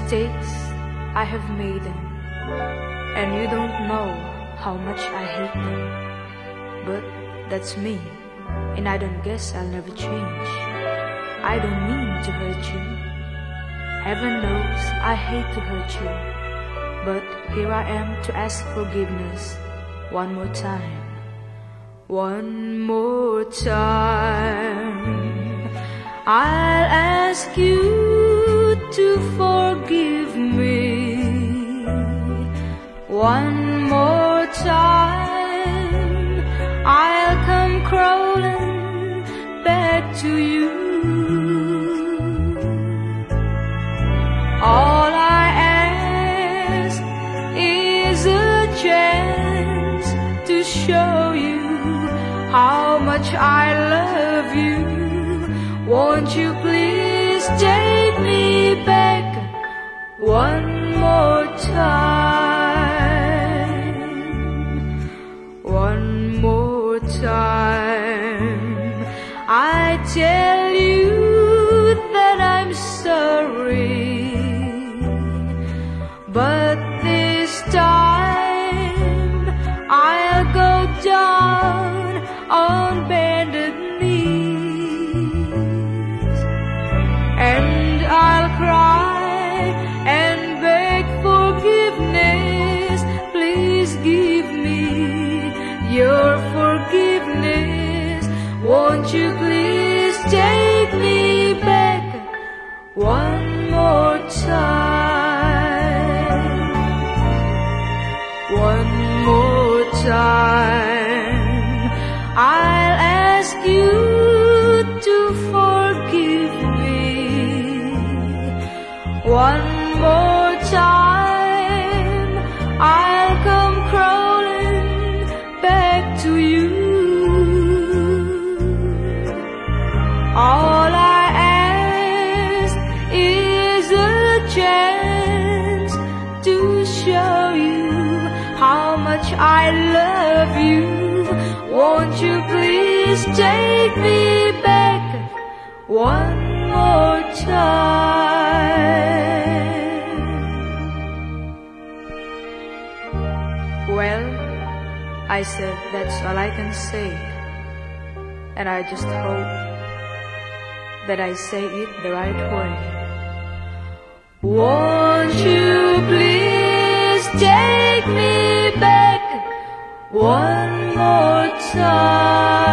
mistakes I have made them, and you don't know how much I hate them. But that's me, and I don't guess I'll never change. I don't mean to hurt you. Heaven knows I hate to hurt you, but here I am to ask forgiveness one more time. One more time, I'll ask you to forgive me. One more time, I'll come crawling back to you. All I ask is a chance to show you how much I love you. Won't you please take me back one more time? One more time, I tell you that I'm sorry, but this time I'll go down on bended knees, and I'll cry and beg forgiveness. Please give me your forgiveness. Won't you please take me back one more time? One more time, I'll ask you to forgive me. One more time, I'll come crawling back to you. All I ask is a chance to show you how much I love you. Won't you please take me back one more time? Well, I said that's all I can say, and I just hope that I say it the right way. Won't you please take me back one more time?